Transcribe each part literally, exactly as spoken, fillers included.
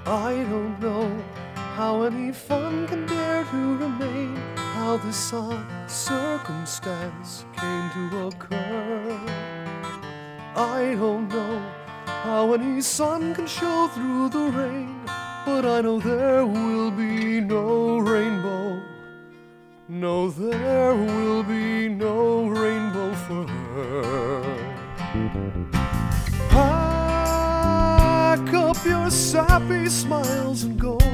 I don't know how any fun can dare to remain, how this odd circumstance came to occur. I don't know how any sun can show through the rain, but I know there will be no rainbow. No, there will be no rainbow for her. Pack up your sappy smiles and go.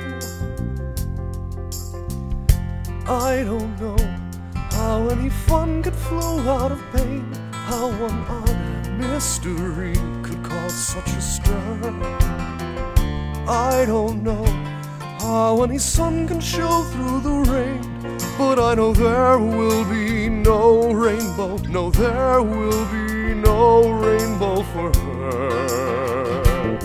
I don't know how any fun could flow out of pain, how one odd mystery could cause such a stir. I don't know how any sun can show through the rain, but I know there will be no rainbow. No, there will be no rainbow for her.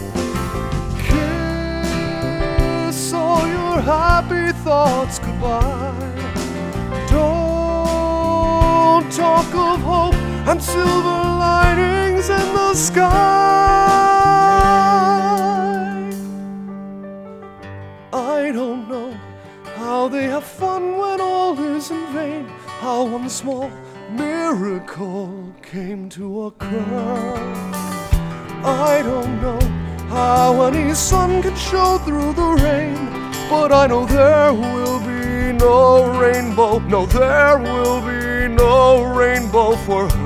Kiss all your happy thoughts goodbye. Don't talk of hope and silver linings in the sky. I don't know how they have fun when all is in vain, how one small miracle came to occur. I don't know how any sun can show through the rain, but I know there will be no rainbow. No, there will be no rainbow for her.